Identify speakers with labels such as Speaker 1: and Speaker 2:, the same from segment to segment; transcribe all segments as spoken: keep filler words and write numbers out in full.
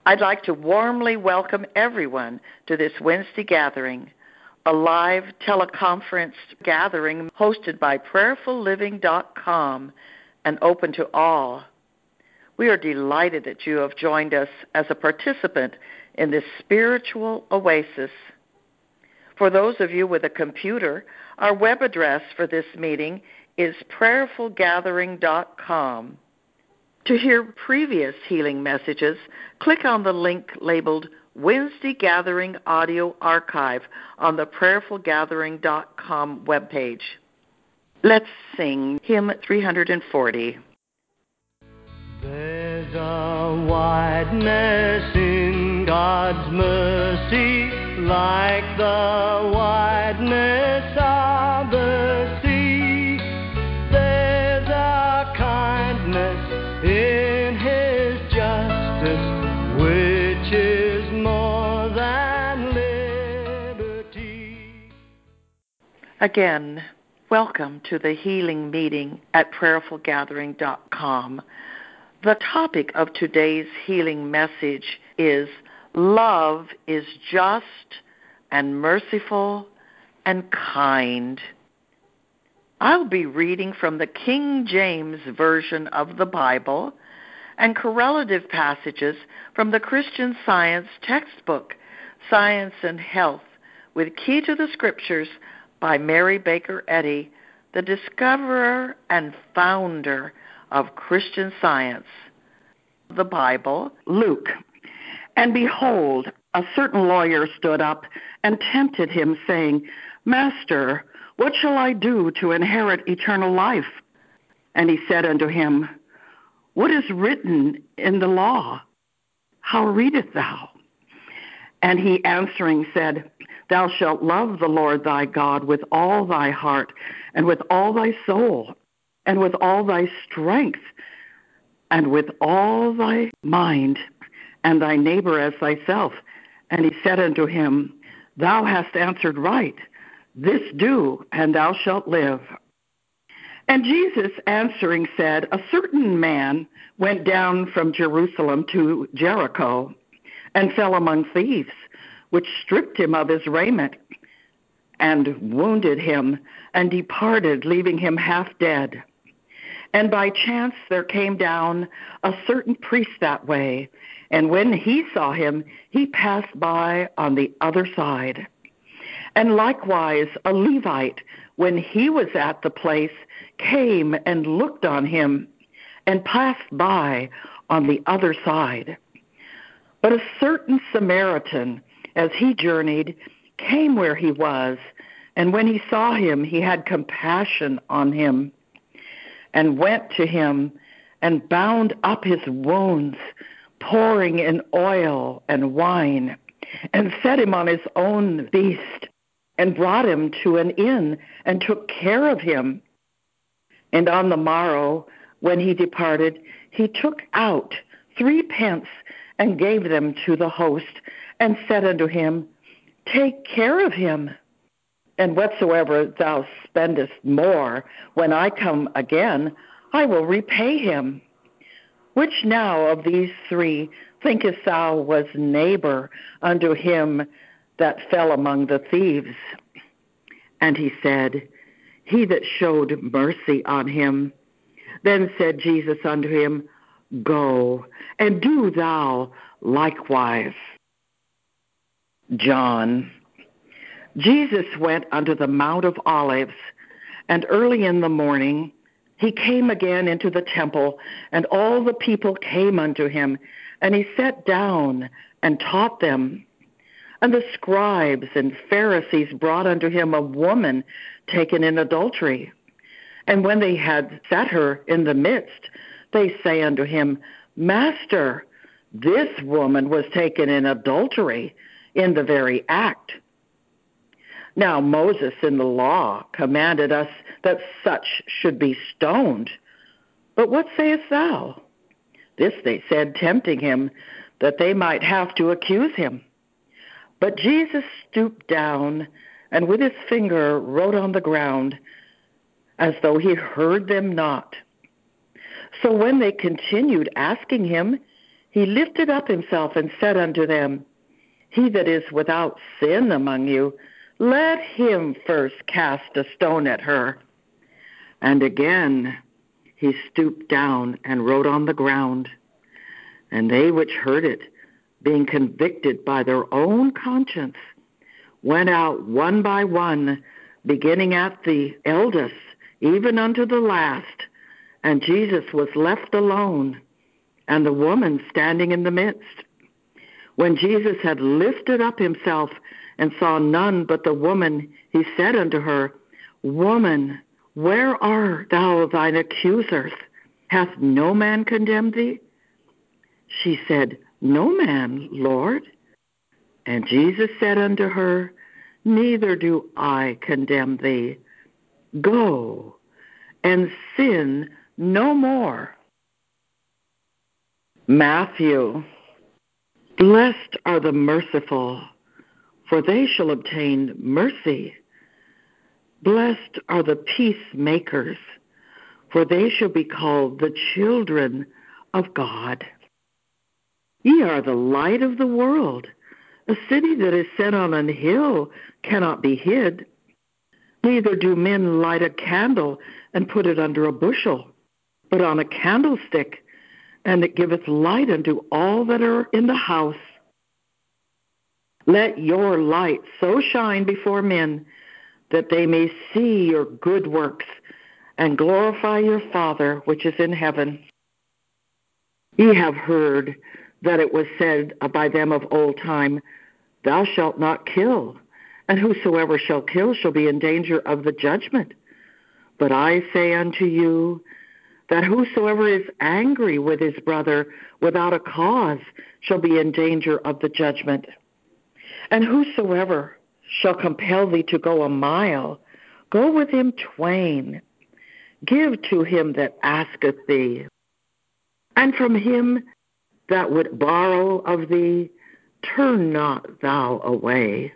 Speaker 1: I'd like to warmly welcome everyone to this Wednesday gathering, a live teleconference gathering hosted by prayerful living dot com and open to all. We are delighted that you have joined us as a participant in this spiritual oasis. For those of you with a computer, our web address for this meeting is prayerful gathering dot com. To hear previous healing messages, click on the link labeled Wednesday Gathering Audio Archive on the prayerful gathering dot com webpage. Let's sing hymn three forty.
Speaker 2: There's a wideness in God's mercy, like the wideness of the sea. There's a kindness in His justice, which is more than liberty.
Speaker 1: Again, welcome to the healing meeting at prayerful gathering dot com. The topic of today's healing message is Love is Just and Merciful and Kind. I'll be reading from the King James Version of the Bible and correlative passages from the Christian Science textbook, Science and Health, with Key to the Scriptures by Mary Baker Eddy, the discoverer and founder of Christian Science. The Bible, Luke. And behold, a certain lawyer stood up and tempted him, saying, Master, what shall I do to inherit eternal life? And he said unto him, What is written in the law? How readest thou? And he answering said, Thou shalt love the Lord thy God with all thy heart, and with all thy soul, and with all thy strength, and with all thy mind, and thy neighbor as thyself. And he said unto him, Thou hast answered right. This do, and thou shalt live. And Jesus answering said, A certain man went down from Jerusalem to Jericho, and fell among thieves, which stripped him of his raiment, and wounded him, and departed, leaving him half dead. And by chance there came down a certain priest that way, and when he saw him, he passed by on the other side. And likewise a Levite, when he was at the place, came and looked on him, and passed by on the other side. But a certain Samaritan, as he journeyed, came where he was, and when he saw him, he had compassion on him, and went to him, and bound up his wounds, pouring in oil and wine, and set him on his own beast, and brought him to an inn, and took care of him. And on the morrow, when he departed, he took out three pence, and gave them to the host, and said unto him, Take care of him, and whatsoever thou spendest more, when I come again, I will repay him. Which now of these three thinkest thou was neighbor unto him that fell among the thieves? And he said, He that showed mercy on him. Then said Jesus unto him, Go, and do thou likewise. John. Jesus went unto the Mount of Olives, and early in the morning he came again into the temple, and all the people came unto him, and he sat down and taught them. And the scribes and Pharisees brought unto him a woman taken in adultery. And when they had set her in the midst, they say unto him, Master, this woman was taken in adultery in the very act. Now Moses in the law commanded us that such should be stoned. But what sayest thou? This they said, tempting him, that they might have to accuse him. But Jesus stooped down, and with his finger wrote on the ground, as though he heard them not. So when they continued asking him, he lifted up himself and said unto them, He that is without sin among you, let him first cast a stone at her. And again he stooped down and wrote on the ground. And they which heard it, being convicted by their own conscience, went out one by one, beginning at the eldest, even unto the last. And Jesus was left alone, and the woman standing in the midst. When Jesus had lifted up himself and saw none but the woman, he said unto her, Woman, where are thou thine accusers? Hath no man condemned thee? She said, No man, Lord. And Jesus said unto her, Neither do I condemn thee. Go, and sin no more. Matthew. Blessed are the merciful, for they shall obtain mercy. Blessed are the peacemakers, for they shall be called the children of God. Ye are the light of the world. A city that is set on an hill cannot be hid. Neither do men light a candle and put it under a bushel, but on a candlestick, and it giveth light unto all that are in the house. Let your light so shine before men that they may see your good works and glorify your Father which is in heaven. Ye have heard that it was said by them of old time, Thou shalt not kill, and whosoever shall kill shall be in danger of the judgment. But I say unto you, that whosoever is angry with his brother without a cause shall be in danger of the judgment. And whosoever shall compel thee to go a mile, go with him twain. Give to him that asketh thee. And from him that would borrow of thee, turn not thou away.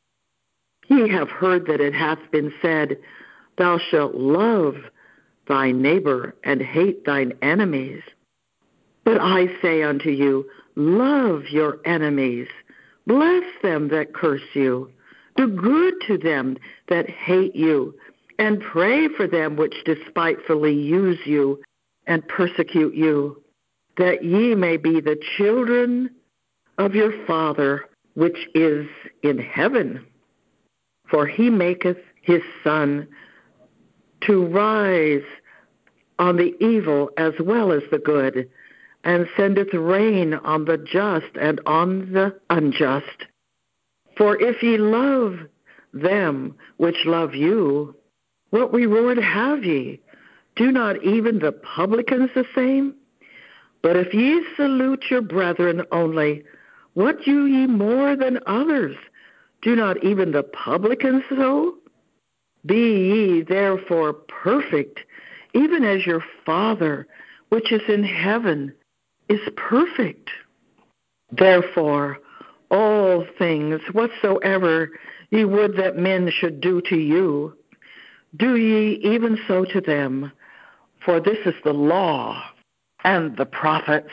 Speaker 1: Ye have heard that it hath been said, Thou shalt love thy neighbor and hate thine enemies. But I say unto you, love your enemies, bless them that curse you, do good to them that hate you, and pray for them which despitefully use you and persecute you, that ye may be the children of your Father which is in heaven. For he maketh his sun to rise on the evil as well as the good, and sendeth rain on the just and on the unjust. For if ye love them which love you, what reward have ye? Do not even the publicans the same? But if ye salute your brethren only, what do ye more than others? Do not even the publicans so? Be ye therefore perfect, even as your Father, which is in heaven, is perfect. Therefore, all things whatsoever ye would that men should do to you, do ye even so to them, for this is the law and the prophets.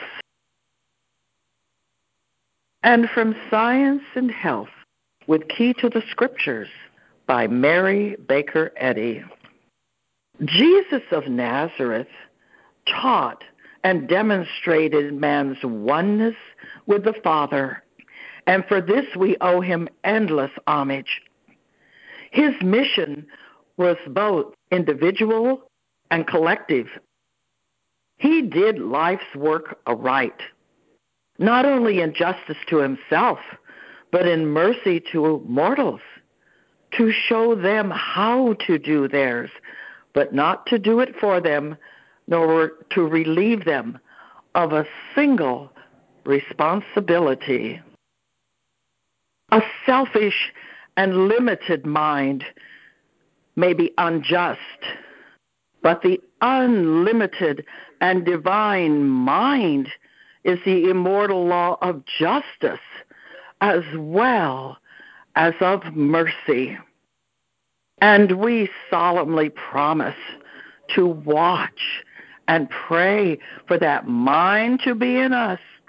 Speaker 1: And from Science and Health, with Key to the Scriptures, by Mary Baker Eddy. Jesus of Nazareth taught and demonstrated man's oneness with the Father, and for this we owe him endless homage. His mission was both individual and collective. He did life's work aright, not only in justice to himself, but in mercy to mortals, to show them how to do theirs, but not to do it for them, nor to relieve them of a single responsibility. A selfish and limited mind may be unjust, but the unlimited and divine mind is the immortal law of justice as well as of mercy. And we solemnly promise to watch and pray for that mind to be in us,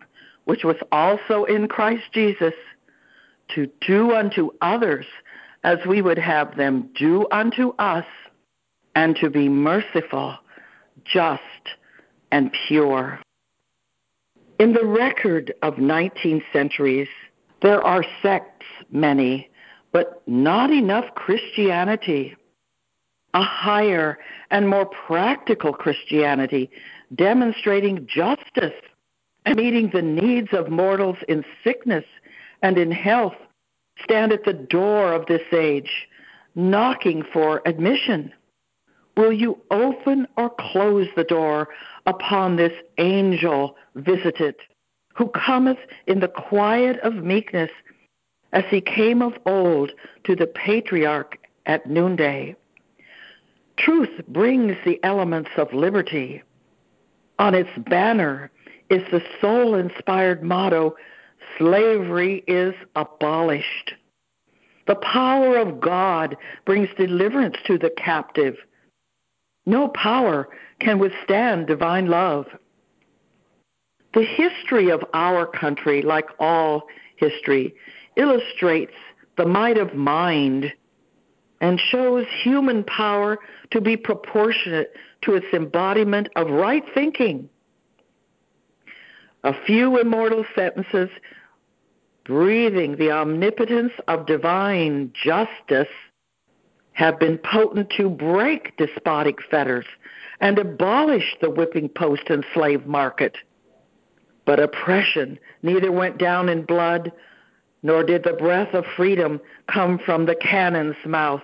Speaker 1: which was also in Christ Jesus, to do unto others as we would have them do unto us, and to be merciful, just, and pure. In the record of nineteen centuries, there are sects many, but not enough Christianity. A higher and more practical Christianity, demonstrating justice and meeting the needs of mortals in sickness and in health, stand at the door of this age, knocking for admission. Will you open or close the door upon this angel visited, who cometh in the quiet of meekness, as he came of old to the patriarch at noonday? Truth brings the elements of liberty. On its banner is the soul-inspired motto, slavery is abolished. The power of God brings deliverance to the captive. No power can withstand divine love. The history of our country, like all history, illustrates the might of mind and shows human power to be proportionate to its embodiment of right thinking. A few immortal sentences breathing the omnipotence of divine justice have been potent to break despotic fetters and abolish the whipping post and slave market. But oppression neither went down in blood, nor did the breath of freedom come from the cannon's mouth.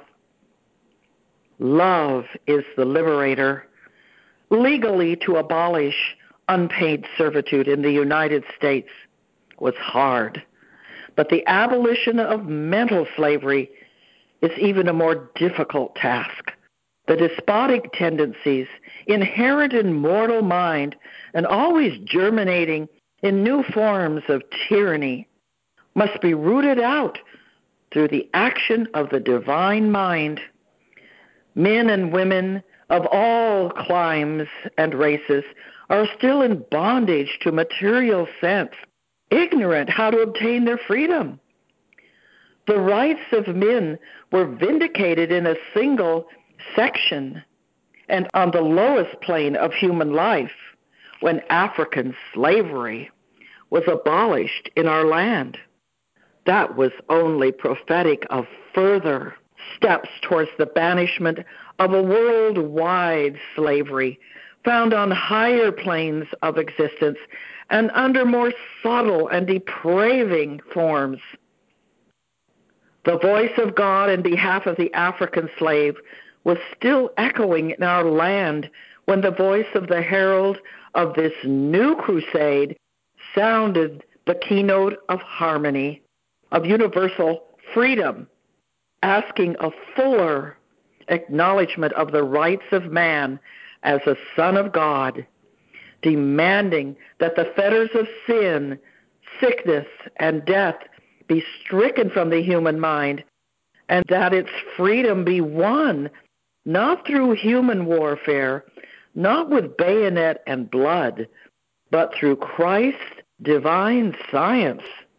Speaker 1: Love is the liberator. Legally, to abolish unpaid servitude in the United States was hard, but the abolition of mental slavery is even a more difficult task. The despotic tendencies inherent in mortal mind and always germinating in new forms of tyranny must be rooted out through the action of the divine mind. Men and women of all climes and races are still in bondage to material sense, ignorant how to obtain their freedom. The rights of men were vindicated in a single section and on the lowest plane of human life when African slavery was abolished in our land. That was only prophetic of further steps towards the banishment of a worldwide slavery found on higher planes of existence and under more subtle and depraving forms. The voice of God in behalf of the African slave was still echoing in our land when the voice of the herald of this new crusade sounded the keynote of harmony, of universal freedom, asking a fuller acknowledgement of the rights of man as a son of God, demanding that the fetters of sin, sickness, and death be stricken from the human mind, and that its freedom be won not through human warfare, not with bayonet and blood, but through Christ's divine science.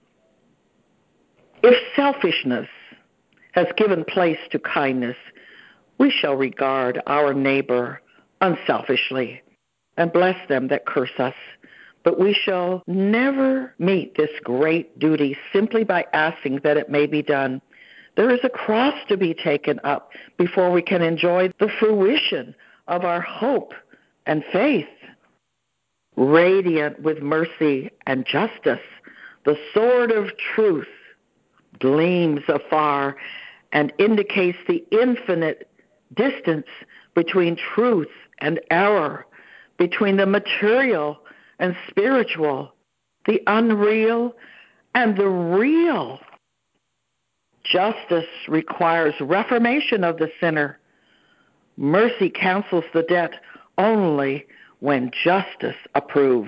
Speaker 1: If selfishness has given place to kindness, we shall regard our neighbor unselfishly and bless them that curse us. But we shall never meet this great duty simply by asking that it may be done. There is a cross to be taken up before we can enjoy the fruition of our hope and faith. Radiant with mercy and justice, the sword of truth gleams afar and indicates the infinite distance between truth and error, between the material and spiritual, the unreal and the real. Justice requires reformation of the sinner. Mercy cancels the debt only when justice approves.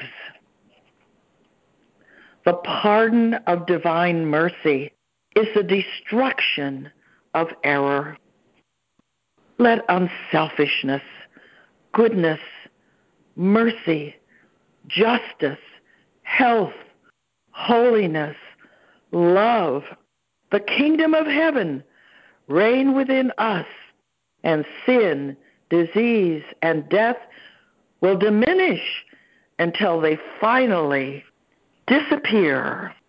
Speaker 1: The pardon of divine mercy is the destruction of error. Let unselfishness, goodness, mercy, justice, health, holiness, love, the kingdom of heaven reign within us, and sin, disease, and death will diminish until they finally disappear.